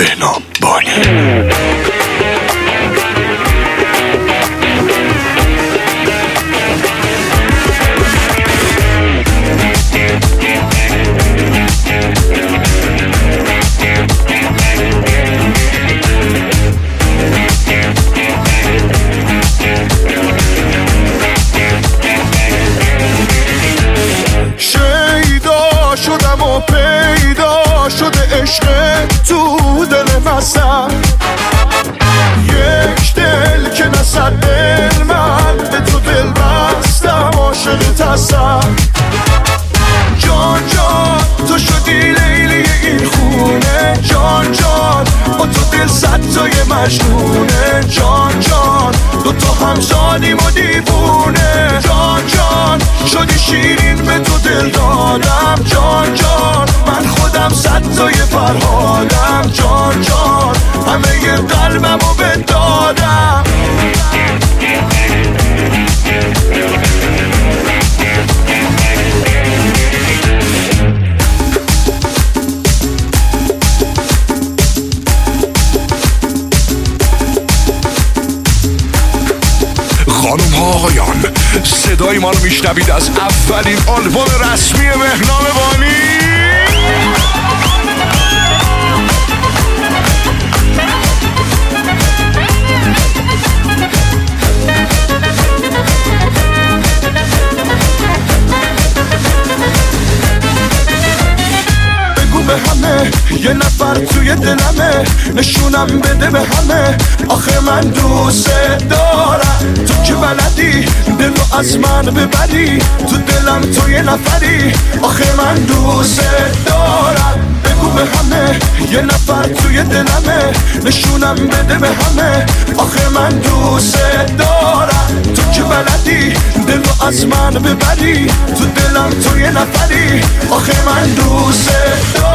بهنام بانی. شیدا شدم و پیدا شده عشق تو دل مسم، یک دل که نصد دل من به تو دل بستم، عاشقت هستم. جان جان تو شدی لیلی این خونه، جان جان با تو دل صد تای مجنونه، جان جان دوتا همزادیم و دیوونه، جان جان شدی شیرین به تو دل دادم، جان جان من خودم صد تای فرهادم، جان جان همه ی قلبمو بهت دادم. خانم ها آقایان، صدای ما رو میشنوید از اولین آلبوم رسمی بهنام بانی. به همه یه نفر توی دلمه، نشونم بده به همه آخه من دوست دارم. تو که بلدی دلو از من ببری، تو دلم تو یه نفری آخه من دوست دارم. بگو به همه یه نفر توی دلمه، نشونم بده به همه آخه من دوست دارم. تو که بلدی دلو از من ببری، تو دلم تو یه نفری آخه من دوست دارم.